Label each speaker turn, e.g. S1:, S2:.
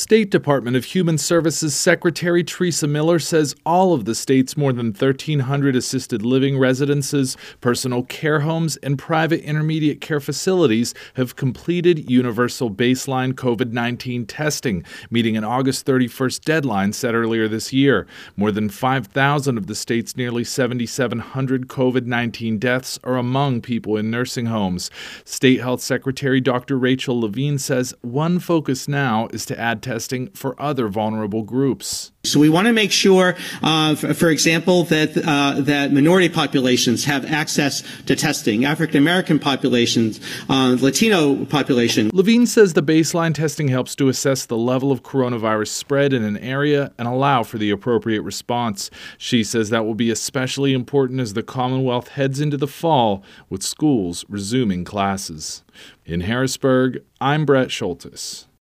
S1: State Department of Human Services Secretary Teresa Miller says all of the state's more than 1,300 assisted living residences, personal care homes, and private intermediate care facilities have completed universal baseline COVID-19 testing, meeting an August 31st deadline set earlier this year. More than 5,000 of the state's nearly 7,700 COVID-19 deaths are among people in nursing homes. State Health Secretary Dr. Rachel Levine says one focus now is to add testing for other vulnerable groups.
S2: So we want to make sure, for example, that minority populations have access to testing, African American populations, Latino population.
S1: Levine says the baseline testing helps to assess the level of coronavirus spread in an area and allow for the appropriate response. She says that will be especially important as the Commonwealth heads into the fall with schools resuming classes. In Harrisburg, I'm Brett Schultes.